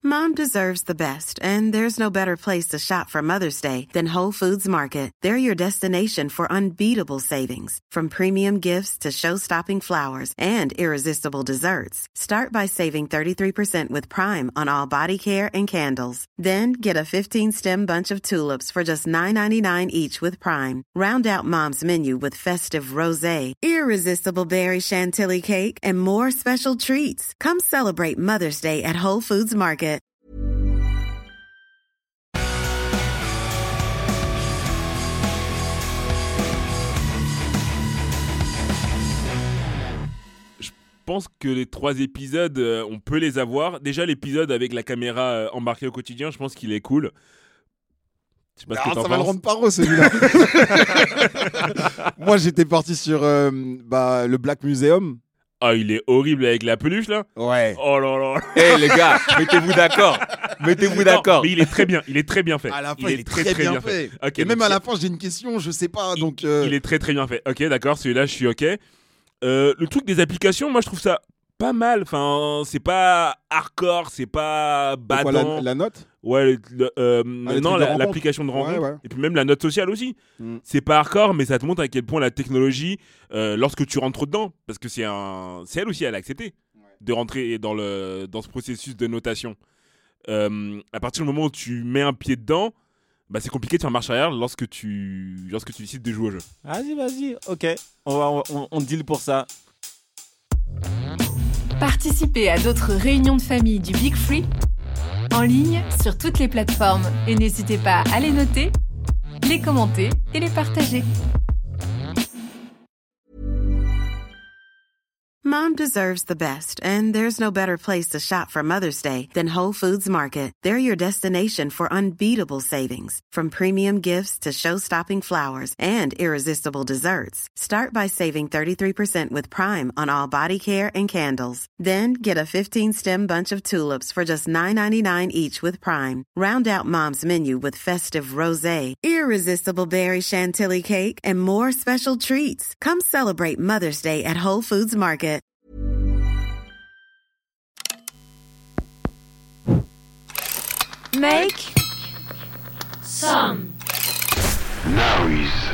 Mom deserves the best, and there's no better place to shop for Mother's Day than Whole Foods Market. They're your destination for unbeatable savings, from premium gifts to show-stopping flowers and irresistible desserts. Start by saving 33% with Prime on all body care and candles. Then get a 15-stem bunch of tulips for just $9.99 each with Prime. Round out Mom's menu with festive rosé, irresistible berry chantilly cake, and more special treats. Come celebrate Mother's Day at Whole Foods Market. Je pense que les 3 épisodes, on peut les avoir. Déjà, l'épisode avec la caméra embarquée au quotidien, je pense qu'il est cool. Je sais pas ce que t'en ça va le penses. rendre paro celui-là. Moi, j'étais parti sur le Black Museum. Ah, il est horrible avec la peluche, là. Ouais. Oh là là. Les gars, mettez-vous d'accord. Mettez-vous d'accord. Mais il est très bien. Il est très bien fait. À la fin, il est très bien fait. Ok, Et donc même à la fin, j'ai une question, je sais pas. Donc, il est très très bien fait. Ok, d'accord, celui-là, je suis ok. Le truc des applications, moi, je trouve ça pas mal. Enfin, c'est pas hardcore, c'est pas badant. quoi, la note? Ouais, les non, trucs de rencontre. l'application de rencontre. Ouais. Et puis même la note sociale aussi. C'est pas hardcore, mais ça te montre à quel point la technologie, lorsque tu rentres dedans, parce que c'est elle aussi, elle a accepté de rentrer dans ce processus de notation. À partir du moment où tu mets un pied dedans, bah, c'est compliqué de faire marche arrière lorsque tu décides de jouer au jeu. Vas-y, ok. On deal pour ça. Participez à d'autres réunions de famille du Big Free en ligne sur toutes les plateformes et n'hésitez pas à les noter, les commenter et les partager. Mom deserves the best, and there's no better place to shop for Mother's Day than Whole Foods Market. They're your destination for unbeatable savings, from premium gifts to show-stopping flowers and irresistible desserts. Start by saving 33% with Prime on all body care and candles. Then get a 15-stem bunch of tulips for just $9.99 each with Prime. Round out Mom's menu with festive rosé, irresistible berry chantilly cake, and more special treats. Come celebrate Mother's Day at Whole Foods Market. Make Now he's